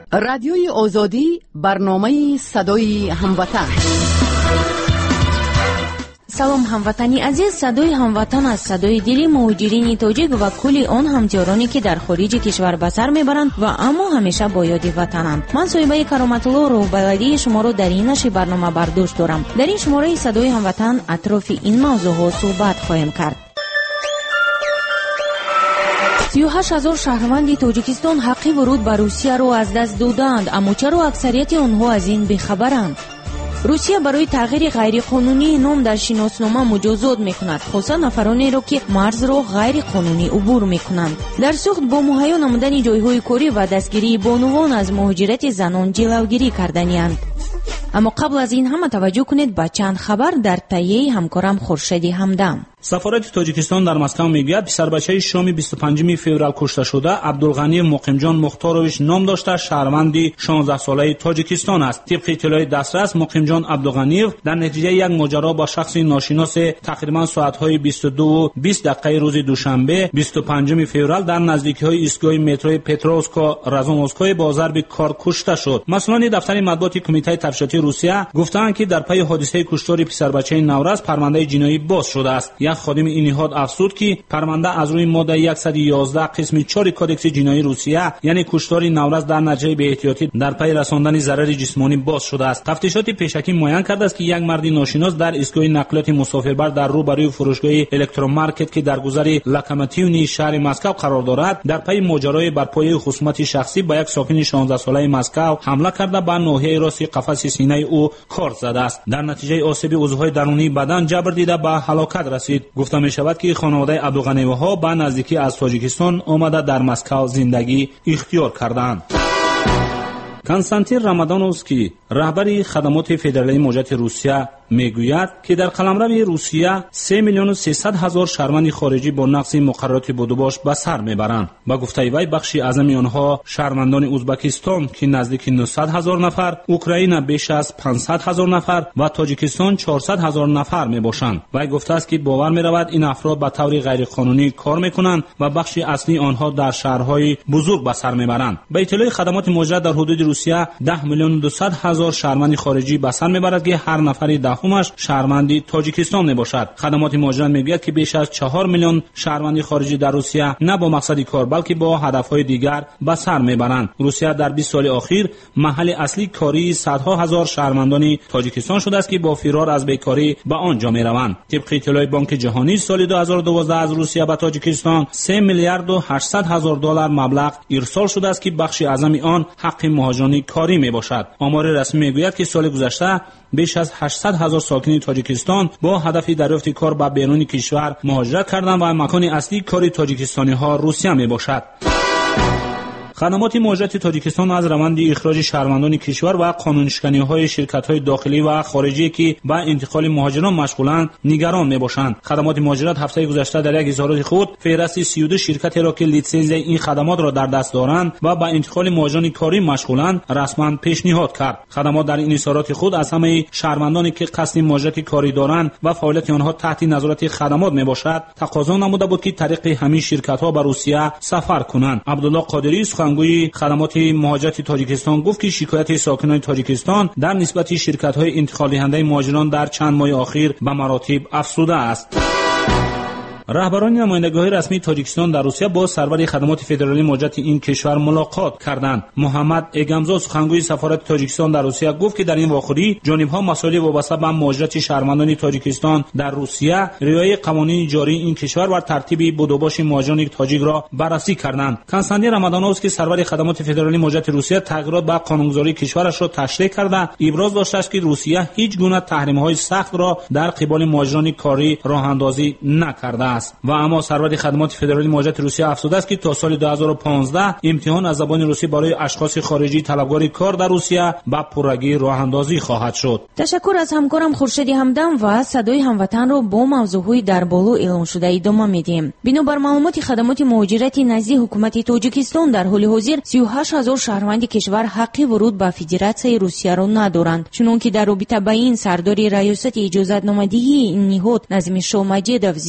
رادیوی آزادی، برنامه صدای هموطن. سلام هموطنی عزیز، صدای هموطن از صدای دل مهاجرین تاجیک و کل آن همجارانی که در خارج کشور به سر میبرند و اما همیشه با یاد وطنند. من صاحبه کرامت الله روح‌بلدی شما رو در این نشر برنامه برداشت دارم. در این شماره صدای هموطن اطراف این موضوع ها صحبت خواهیم کرد. 38,000 شهروند تاجیکستان حق ورود به روسیه را از دست دادند، اما چرا اکثریت آنها از این بی‌خبرند؟ روسیه برای تغییر غیرقانونی نام در شناسنامه مجازات میکند، خصوصا نفرانی را که مرز را غیر قانونی عبور میکنند. در سوخت با مهیا نمودن جایهای کاری و دستگیری بانوان از مهاجرت زنان جلوگیری کردنی‌اند. اما قبل از این همه توجه کنید به چند خبر در تهیه همکارم خورشید همدم. سفارت تاجیکستان در مسکو میگوید پسر بچه شام 25 فوریه کشته شده عبدالغنی مقیمجان مختاروویچ نام داشته شهروند 16 ساله تاجیکستان است. طبق اطلاع دسترس مقیمجان عبدالغنیو در نتیجه یک ماجرا با شخص ناشناس تقریبا ساعت‌های 22:20 روز دوشنبه 25 فوریه در نزدیکی‌های ایستگاه مترو پترووسکا رازوموسکای با ضرب کار کشته شد. مسئولان دفتر مطبوعات کمیته تفتیشاتی روسیه گفتند که در پی حادثه کشتار پسر بچه نورز پرونده جنایی باز شده است. یک خادم این نهاد افزود که پرونده از روی ماده 111 قسم 4 کدکس جنایی روسیه یعنی کشتار نورز در نتیجه بی‌احتیاطی در پی رساندن ضرر جسمانی باز شده است. تفتیشات پیشکی معین کرده است که یک مرد ناشناس در ایستگاه نقلیات مسافربر در روبروی فروشگاه الکترومارکت که در گذر لاکاماتیونی شهر مسکو قرار دارد در پی ماجرای برپایی خصومت شخصی با یک ساکن 16 ساله مسکو حمله کرده به ناحیه راست قفس سینه او کار زده است. در نتیجه آسیب عضوهای درونی بدن جبر دیده به هلاکت رسید. گفته می شود که خانواده عبدالغنیوها به نزدیکی از تاجیکستان آمده در مسکو زندگی اختیار کردند. کنستانتین رامادانوفسکی رهبر خدمات فدرالی مهاجرت روسیه میگوید که در قلمرو روسیه 3,300,000 شهروند خارجی با نقض مقررات بودوباش به سر میبرند. با گفته وی بخشی اعظم آنها شهروندان ازبکستان که نزدیک 900,000 نفر، اوکراین بیش از 500,000 نفر و تاجیکستان 400,000 نفر میباشند. وی گفته است که باور میرود این افراد به طور غیرقانونی کار میکنند و بخشی اصلی آنها در شهرهای بزرگ به سر میبرند. به اطلاع خدمات مهاجرت در حدود روسیه 10,200,000 شهروند خارجی به سر میبرد که هر نفری همش شهروندی تاجیکستان میباشد. خدمات مهاجرت میگوید که بیش از 4 میلیون شهروندی خارجی در روسیه نه با مقصد کار بلکه با هدفهای دیگر به سر میبرند. روسیه در 20 سال اخیر محل اصلی کاری صدها هزار شهروندان تاجیکستان شده است که با فرار از بیکاری به آنجا میروند. طبق اطلاع بانک جهانی سال 2012 از روسیه به تاجیکستان 3 میلیارد و 800 هزار دلار مبلغ ارسال شده است که بخش اعظم آن حق مهاجران کاری میباشد. آمار رسمی میگوید که سال گذشته بیش از 800,000 ساکن تاجیکستان با هدف دریافت کار به بیرون کشور مهاجرت کردند و مکان اصلی کار تاجیکستانی ها روسیه می باشد. خدمات مهاجرت تاجیکستان از روند اخراج شهروندان کشور و قانونشکنی‌های شرکت‌های داخلی و خارجی که به انتقال مهاجران مشغولند نگران می‌باشند. خدمات مهاجرت هفته گذشته در یک اظهارات خود فهرست 32 شرکتی را که لیسانس این خدمات را در دست دارند و به انتقال مهاجران کاری مشغولند رسما پیشنهاد کرد. خدمات در این اظهارات خود از همه شهروندانی که قصد مهاجرت کاری دارند و فعالیت آنها تحت نظارت خدمات میباشد تقاضا نموده بود که طریق همین شرکت‌ها به روسیه سفر کنند. عبدالله قادری سخنگوی خدمات مهاجرت تاجیکستان گفت که شکایت ساکنان تاجیکستان در نسبت شرکت‌های انتقال دهنده مهاجران در چند ماه اخیر به مراتب افزوده است. رهبران نمایندگی‌های رسمی تاجیکستان در روسیه با سرور خدمات فدرالی مهاجرت این کشور ملاقات کردند. محمد اگمزو سخنگوی سفارت تاجیکستان در روسیه گفت که در این واخوری جانب‌ها مسائل وابسته به مهاجرت شهروندان تاجیکستان در روسیه، رعایت قوانین جاری این کشور و ترتیب بودوباش مهاجران تاجیک را بررسی کردند. کنستانتین رامادانوفسکی سرور خدمات فدرالی مهاجرت روسیه تغییرات به قانونگذاری کشورش را تشریح کرده ابراز داشته است که روسیه هیچ گونه تحریم‌های سخت را در قبال مهاجران کاری راه‌اندازی نکرده است. و اما سرور خدمات فدرالی مهاجرت روسیه افزوده است که تا سال 2015 امتحان از زبان روسی برای اشخاص خارجی طلبکار کار در روسیه به پررگی راه‌اندازی خواهد شد. تشکر از همکارم خورشید همدم و صدای هموطن را با موضوعهای در بالا اعلام شده ادامه میدیم. بنابر معلومات خدمات مهاجرت نزد حکومت تاجیکستان در حال حاضر 38,000 شهروند کشور حق ورود به فدراسیای روسیه را ندارند. چنانکه در رابطه با این سردار ریاست اجازه‌نامه‌دهی این نهاد نظیم شاه مجیدوف ضمن یک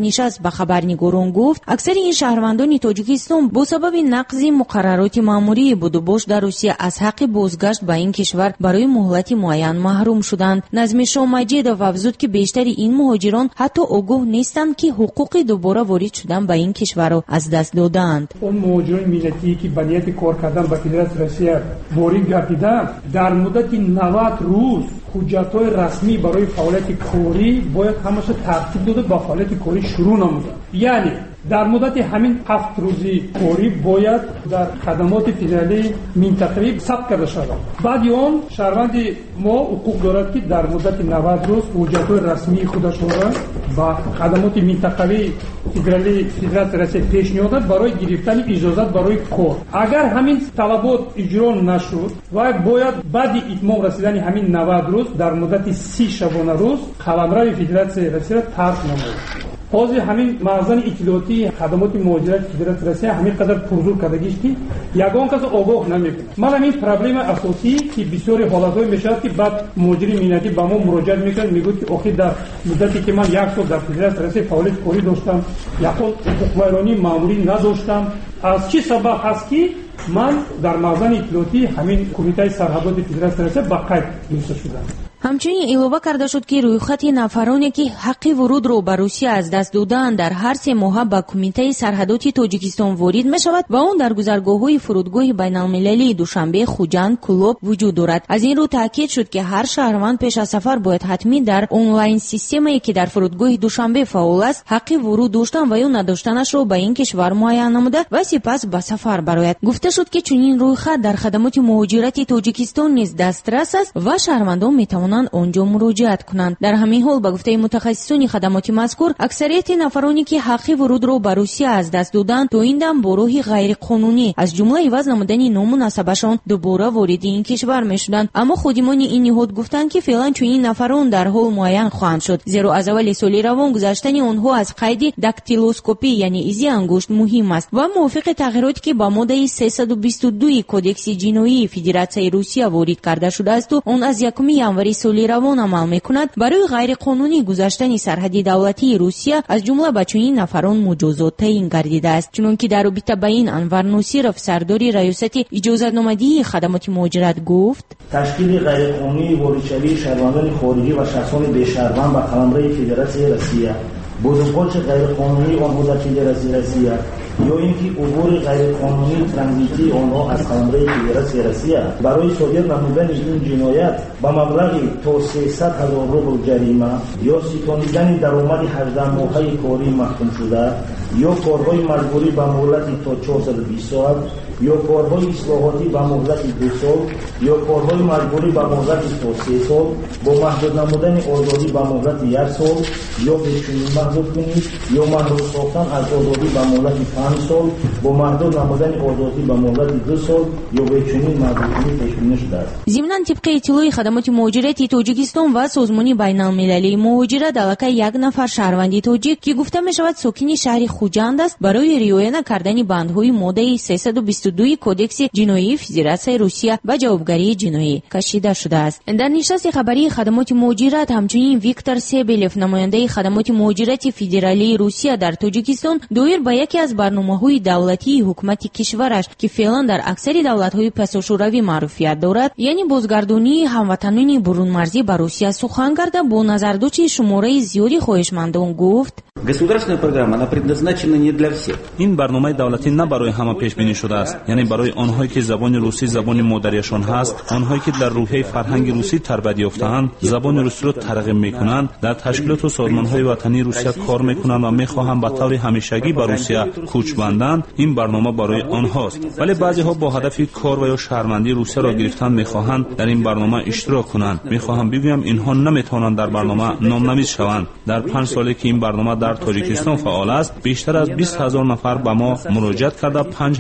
نشست به خبرنگاران گفت اکثر این شهروندان تاجیکستان با سبب نقض مقررات ماموری بود و باش در روسیه از حق بازگشت به این کشور برای مهلت معین محروم شدند. نظم شاه مجیدوف افزود که بیشتر این مهاجران حتی آگاه نیستند که حقوق دوباره وارد شدن به این کشور را از دست دادند. اون مهاجران ملتی که به نیت کار کردن به فدراسیون روسیه وارد گردیدند در مدت 90 روز حجت‌های رسمی برای فعالیت کاری باید همش ترتیب داده با فعالیت کاری شروع نموده. یعنی در مدت همین 7 روزی کاری باید در خدمات فدرالی منطقه‌ای ثبت کرده شود. بعد اون شهروند ما حقوق دارد که در مدت 90 روز حجت‌های رسمی خودش را با خدمات منطقه‌ای فدرالی فدراسیون روسیه پیشنهاد برای گرفتن اجازه برای کار. اگر همین طلبات اجرا نشد و باید بعد اتمام رسیدن همین 90 روز در مدت 30 شبانه روز قلمرو فدراسیون روسیه ترک نمود. حاضر همین مخزن اطلاعاتی خدمات مهاجرت فدراسیون روسیه همین قدر پرزور کردگیش که یگان کس آگاه نمیکنه. من همین پرابلم اساسی که بسیاری حالت‌های میشه که بعد مهاجرین ملتی به ما مراجعه میکنن میگوید که آخر در مدتی که من 1 سال در فدراسیون روسیه فعالیت کاری داشتم یکون حقوق‌مایلانی ماموری نداشتم. از چه سبب هست که من در مخزن اطلاعاتی همین کمیته سرحدات فدراسیون روسیه با قید نوشته شدم. همچنین اضافه کرده شد که رویخط نفرانی که حق ورود را به روسیه از دست دادند در هر 3 ماه به کمیته سرحدات تاجیکستان وارد می شود و اون در گذرگاه‌های فرودگاه بین‌المللی دوشنبه، خوجند، کلوب وجود دارد. از این رو تاکید شد که هر شهروند پیش از سفر باید حتمی در آنلاین سیستمی که در فرودگاه دوشنبه فعال است حق ورود داشتن و یا نداشتنش را به این کشور معین نموده و سپس به سفر برآید. گفته شد که چنین رویخط در خدمات مهاجرت تاجیکستان نیز دسترس است و شهروندان می‌توانند آنجا مراجعت کنند. در همین حال به گفته متخصصان خدمات مذکور اکثریت نفرانی که حق ورود را به روسیه از دست دادند تا این دم با راه غیر قانونی از جمله عوض نمودن نام و نسبشان دوباره وارد این کشور میشدند. اما خادمان این نهاد گفتند که فعلا چنین نفران در حال معین خواهند شد، زیرا از اول سال روان گذشتن آنها از قید داکتیلوسکوپی یعنی ایزی انگشت مهم است و موافق تغییراتی که با ماده 322 کدکس جنایی فدراسیون روسیه وارد کرده شده است و اون از 1 ژانویه سال روان عمل میکند برای غیر قانونی گذشتن سرحدی دولتی روسیه از جمله به چنین نفران مجازات تعیین گردیده است. چنانکه در رابطه با این انور نصیرов سرداری ریاست اجازه‌نامه‌دهی خدمات مهاجرت گفت تشکیل غیر قانونی واردشوی شهروندان خارجی و شخصان بی‌شهروند به قلمرو فدراسیون روسیه بازگشت غیر قانونی آنها در فدراسیون روسیه یا اینکه عبور غیر قانونی ترانزیتی آنها از قلمرو فدراسیون روسیه برای صادر نمودن این جنایت با مبلغی تا 300,000 روبل جریمه یا ستانیدن درآمد 18 ماهه کاری محکوم شده یا کارهای مجبوری به مهلت تا 420 ساعت یا کارهای اصلاحاتی به مهلت 2 سال یا کارهای مجبوری به مهلت تا 3 سال با محدود نمودن آزادی به مهلت 1 سال یا به چنین محدود کنید یا محدود ساختن از آزادی به مهلت 5 سال با محدود نمودن آزادی به مهلت 2 سال یا به چنین محدود کنید پیش بینی شده است. ضمناً طبق اطلاع خدمات مهاجرت تاجیکستان و سازمان بین‌المللی مهاجرت علاقه 1 نفر شهروند تاجیک که گفته می شود ساکن شهر خوجند است برای رعایت نکردن بندهای ماده 322 کدکس جنایی فدراسیون روسیه به جوابگری جنایی کشیده شده است. در نشست خبری خدمات مهاجرت همچنین ویکتور سیبلیف نماینده خدمات مهاجرت فدرالی روسیه در تاجیکستان دایر به یکی از برنامه‌های دولتی حکومت کشورش که فعلا در اکثر دولت‌های پساشوروی معروفیت دارد یعنی بازگردانی هموطنان برون مرزی به روسیه سخن کرده با نظرداشت شماره زیادی خواهشمندان گفت Государственная программа, она предназначена не для всех. این برنامه دولتی نه برای همه پیش بینی شده است، یعنی برای آنهایی که زبان روسی زبان مادریشان هست، آنهایی که در روحیه فرهنگ روسی تربیت یافته‌اند، زبان روسی را ترغیب می‌کنند، در تشکیلات و سازمان‌های وطنی روسیه کار می‌کنند و می‌خواهند به طور همیشگی به روسیه کوچ بندند. این برنامه برای آنهاست. ولی بعضی‌ها با هدف کار و یا شهروندی روسیه را گرفتن می‌خواهند در این برنامه اشتراک کنند. می‌خواهم بگویم اینها نمی‌توانند در برنامه نام‌نویس شوند. در 5 سالی که این برنامه در تاجیکستان فعال است، بیشتر از 20,000 نفر به ما مراجعت کرده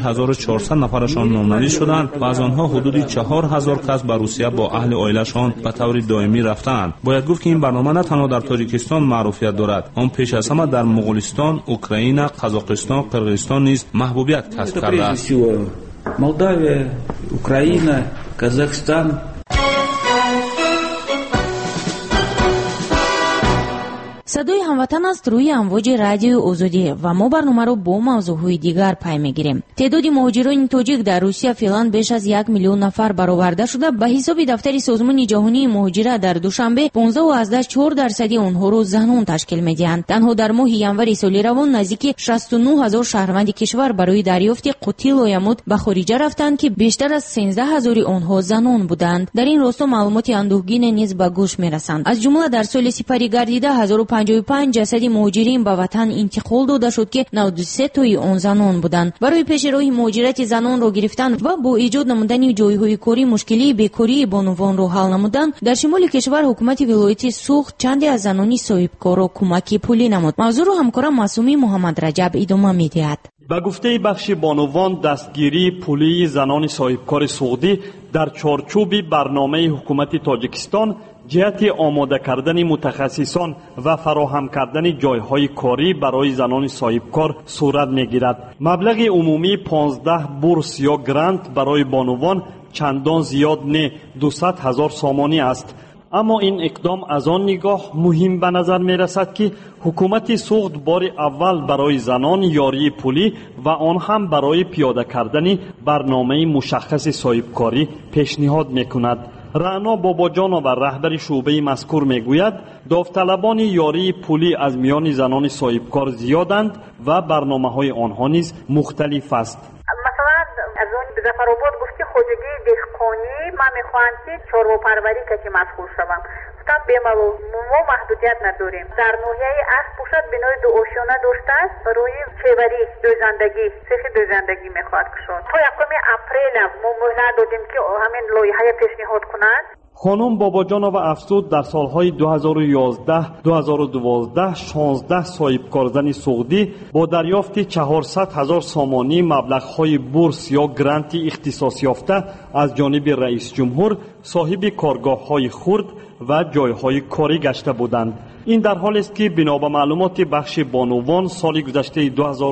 5400 نفرشان نام‌نویس شدند و از آنها حدود 4000 کس به روسیه با اهل عائله‌شان به طور دائمی رفتند. باید گفت که این برنامه نه تنها در تاجیکستان معروفیت دارد، آن پیش از همه در مغولستان، اوکراین، قزاقستان، قرقیزستان نیز محبوبیت کسب کرده است. مولداویا، اوکراین، قزاقستان. صدای هموطن است روی امواج رادیو آزادی و ما برنامه رو با موضوعهای دیگر پی میگیریم. تعداد مهاجران تاجیک در روسیه فعلا بیش از 1 میلیون نفر برآورده شده. به حساب دفتر سازمان جهانی مهاجرت در دوشنبه 15.4% آنها رو زنان تشکیل میدهند. تنها در ماه ینور سال روان نزدیک 69000 شهروند کشور برای دریافت قوطی لایموت به خارج رفتند که بیشتر از 13000 آنها زنان بودند. در این راستا معلومات اندوهگین نیز به گوش میرسند. از جمله در سال سپری گردیده 1055 جسد مهاجرین به وطن انتقال داده شد که 93 تای آن زنان بودند. برای پیش روی مهاجرت زنان را گرفتن و با ایجاد نمودن جایهای کاری مشکلی بیکاری بانوان را حل نمودن، در شمال کشور حکومت ولایت سوخت چندی از زنانی صاحبکار را کمک پولی نمود. موضوع را همکارم معصومی محمد رجب ادامه می‌دهد. به گفته بخش بانوان، دستگیری پولی زنان صاحبکار سعودی در چارچوب برنامه حکومت تاجیکستان جهت آماده کردن متخصصان و فراهم کردن جایهای کاری برای زنان صاحبکار صورت میگیرد. مبلغ عمومی 15 بورس یا گرانت برای بانوان چندان زیاد نه، 200,000 سامانی است. اما این اقدام از آن نگاه مهم به نظر می رسد که حکومت سوخت بار اول برای زنان یاری پولی و آن هم برای پیاده کردن برنامه مشخص صاحبکاری پیشنهاد می کند. رعنا باباجانو و رهبر شعبه مذکور می گوید داوطلبان یاری پولی از میان زنان صاحبکار زیادند و برنامه های آنها نیز مختلف است. مثلا از اون بزفرآباد گفتی خودگی دهقانی من میخواهم که چاروا پروری که مشغول شوم. گفتم بیمالو ما محدودیت نداریم. در ناحیه اسب باشد بنای دو آشیانه داشته است روی چیوری دوزندگی سیخ دوزندگی میخواهد کشد. تا 1 اپریل ما مهلت دادیم که همین لایحه پیشنهاد کنند. خانم باباجانو افزود در سالهای 2011 2012 16 صاحبکار زن سعودی با دریافت 400,000 سامانی مبلغ‌های بورس یا گرانت اختصاص یافته از جانب رئیس جمهور صاحب کارگاه‌های خرد و جایهای کاری گشته بودند. این در حالی است که بنا به معلومات بخش بانوان سال گذشته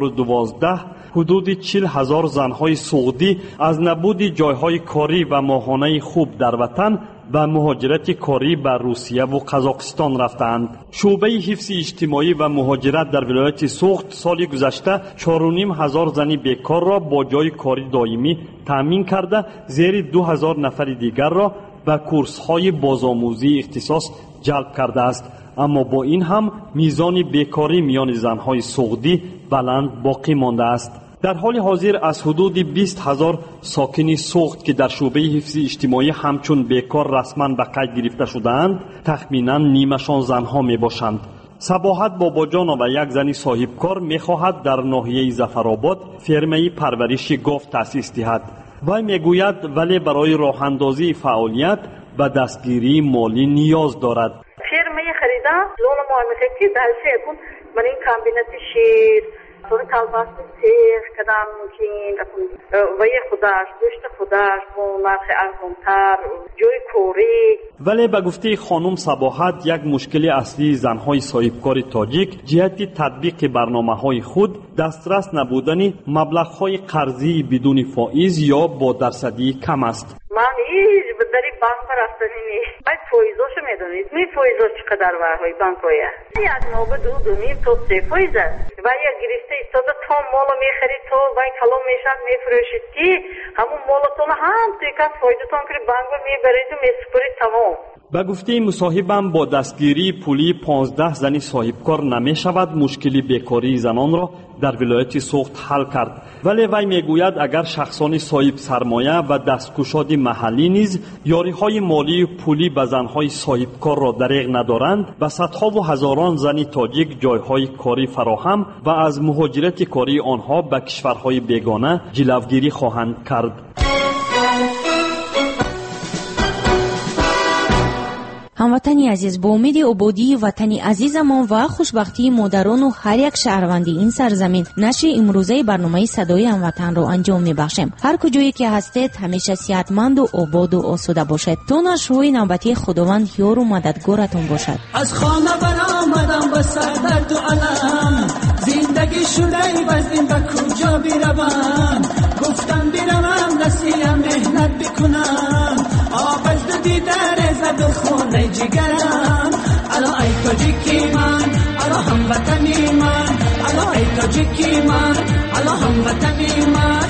2012 حدود 40,000 زنهای سعودی از نبود جایهای کاری و ماهانه خوب در وطن و مهاجرت کاری به روسیه و قزاقستان رفتند. شعبه حفظ اجتماعی و مهاجرت در ولایت سوخت سال گذشته 4,500 زن بیکار را با جای کاری دائمی تامین کرده زیر 2,000 نفر دیگر را به کورس‌های بازآموزی اختصاص جلب کرده است. اما با این هم میزان بیکاری میان زنهای سعودی بلند باقی مانده است. در حال حاضر از حدود 20,000 ساکن سوخت که در شعبه حفظ اجتماعی همچون بیکار رسما به قید گرفته شده‌اند، تخمینا نیمشان زنها می باشند. صباحت باباجانو و یک زن صاحبکار می خواهد در ناحیه ظفرآباد فرمه پرورش گاو تأسیس دهد. وی می گوید ولی برای راه اندازی فعالیت به دستگیری مالی نیاز دارد. فرمه خریدم لون معامله که در شیکون من این کامبینات شیر طور کلباس سیخ کدام ممکن و یه خودش دوشت خودش با نرخ ارزانتر جوی کوری. ولی به گفته خانم صباحت یک مشکل اصلی زنهای صاحبکار تاجیک جهت تطبیق برنامه‌های خود دسترس نبودن مبلغ‌های قرضی بدون فائز یا با درصدی کم است. من هیچ در این بانک رفتنی نیست. باید فایزاشو میدونید. می فایزاش چقدر ورهای بانک‌های از نوبه 2.5 تا 3 فایز است. و یا گرفته ایستاده تا مالو میخرید تو و کلام میشد میفروشید که همون مالتون هم توی کس فایدتون که بانک رو میبرید و میسپرید تمام. به گفته مصاحبم با دستگیری پولی 15 زنی صاحبکار نمی شود مشکلی بیکاری زنان را در ولایت سوخت حل کرد. ولی وی میگوید اگر شخصان صاحب سرمایه و دستگشاد محلی نیز یاری‌های مالی پولی به زنهای صاحبکار را دریغ ندارند، به صدها و هزاران زن تاجیک جایهای کاری فراهم و از مهاجرت کاری آنها به کشورهای بیگانه جلوگیری خواهند کرد. هموطنی عزیز، با امید آبادی وطنی عزیزمان و خوشبختی مادران و هر یک شهروندی این سرزمین نشر امروزه برنامه صدای هموطن را انجام می‌بخشیم. هر کجایی که هستید همیشه صحتمند و آباد و آسوده باشید. تا نشروی نوبتی خداوند یار و مددگارتون باشد. از خانه برآمدم با سر درد و علم، زندگی شده بزدیم به کجا بروم، گفتم بروم رسیم مهنت بکنم، آب از دیدار زد و خونه جگرم، الا ای کجی کی من تاجکی من، حالا هموطنی من.